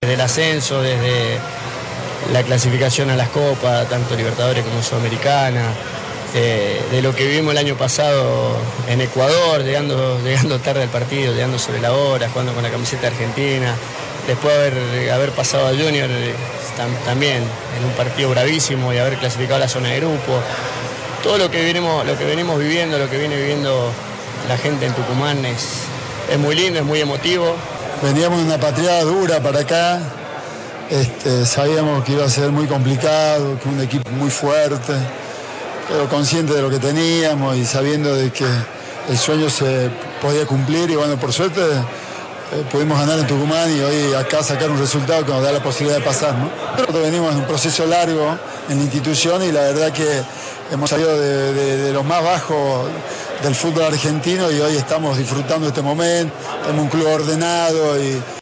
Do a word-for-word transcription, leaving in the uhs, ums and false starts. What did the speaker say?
Desde el ascenso, desde la clasificación a las copas, tanto Libertadores como Sudamericana, eh, de lo que vivimos el año pasado en Ecuador, llegando, llegando tarde al partido, llegando sobre la hora, jugando con la camiseta argentina, después de haber, haber pasado a Junior tam, también en un partido bravísimo y haber clasificado a la zona de grupo. Todo lo que venimos, lo que venimos viviendo, lo que viene viviendo la gente en Tucumán es, es muy lindo, es muy emotivo. Veníamos de una patriada dura para acá, este, sabíamos que iba a ser muy complicado, que un equipo muy fuerte, pero consciente de lo que teníamos y sabiendo de que el sueño se podía cumplir y bueno, por suerte eh, pudimos ganar en Tucumán y hoy acá sacar un resultado que nos da la posibilidad de pasar, ¿no? Nosotros venimos en un proceso largo en la institución y la verdad que hemos salido de, de, de los más bajos del fútbol argentino y hoy estamos disfrutando de este momento, tenemos un club ordenado y